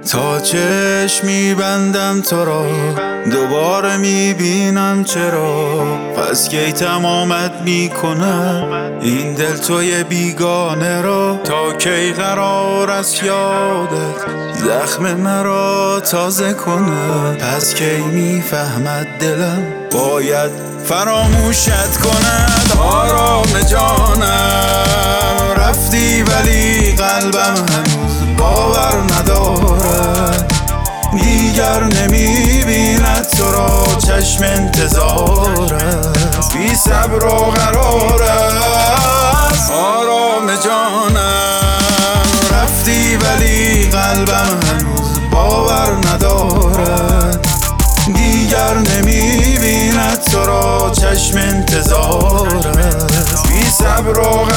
تا چشم میبندم تو را دوباره میبینم چرا پس کی تمامت میکنم این دل توی بیگانه را تا کی قرار است یادت زخم مرا تازه کنه پس کی میفهمد دلم باید فراموشت کند آرام جانم رفتی ولی قلبم هنوز باور ندارد دیگر نمیبیند تو را چشم انتظار است بی صبر و قرار است آرام جانم رفتی ولی قلبم هنوز باور ندارد دیگر نمیبیند تو را چشم انتظار است بی صبر و